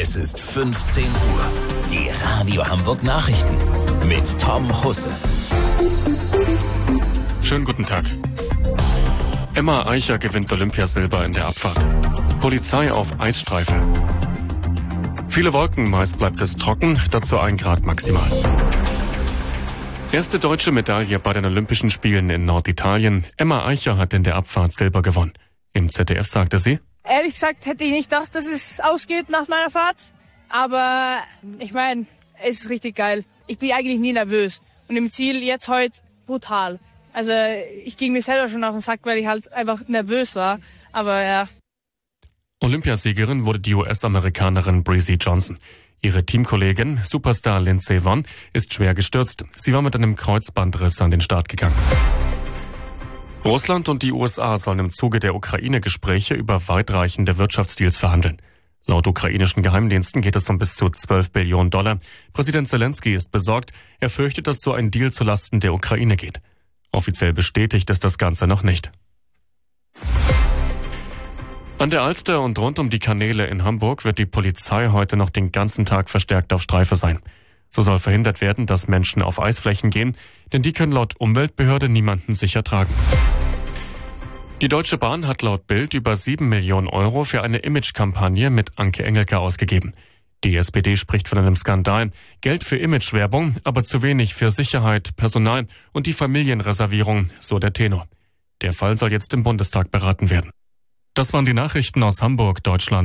Es ist 15 Uhr. Die Radio Hamburg Nachrichten mit Tom Husse. Schönen guten Tag. Emma Eicher gewinnt Olympiasilber in der Abfahrt. Polizei auf Eisstreife. Viele Wolken, meist bleibt es trocken, dazu 1 Grad maximal. Erste deutsche Medaille bei den Olympischen Spielen in Norditalien. Emma Eicher hat in der Abfahrt Silber gewonnen. Im ZDF sagte sie: Ehrlich gesagt hätte ich nicht gedacht, dass es ausgeht nach meiner Fahrt. Aber ich meine, es ist richtig geil. Ich bin eigentlich nie nervös. Und im Ziel jetzt heute brutal. Also ich ging mir selber schon auf den Sack, weil ich halt einfach nervös war. Aber ja. Olympiasiegerin wurde die US-Amerikanerin Breezy Johnson. Ihre Teamkollegin, Superstar Lindsey Vonn, ist schwer gestürzt. Sie war mit einem Kreuzbandriss an den Start gegangen. Russland und die USA sollen im Zuge der Ukraine-Gespräche über weitreichende Wirtschaftsdeals verhandeln. Laut ukrainischen Geheimdiensten geht es um bis zu $12 Billionen. Präsident Zelensky ist besorgt. Er fürchtet, dass so ein Deal zulasten der Ukraine geht. Offiziell bestätigt ist das Ganze noch nicht. An der Alster und rund um die Kanäle in Hamburg wird die Polizei heute noch den ganzen Tag verstärkt auf Streife sein. So soll verhindert werden, dass Menschen auf Eisflächen gehen, denn die können laut Umweltbehörde niemanden sicher tragen. Die Deutsche Bahn hat laut Bild über 7 Millionen Euro für eine Imagekampagne mit Anke Engelke ausgegeben. Die SPD spricht von einem Skandal. Geld für Imagewerbung, aber zu wenig für Sicherheit, Personal und die Familienreservierung, so der Tenor. Der Fall soll jetzt im Bundestag beraten werden. Das waren die Nachrichten aus Hamburg, Deutschland.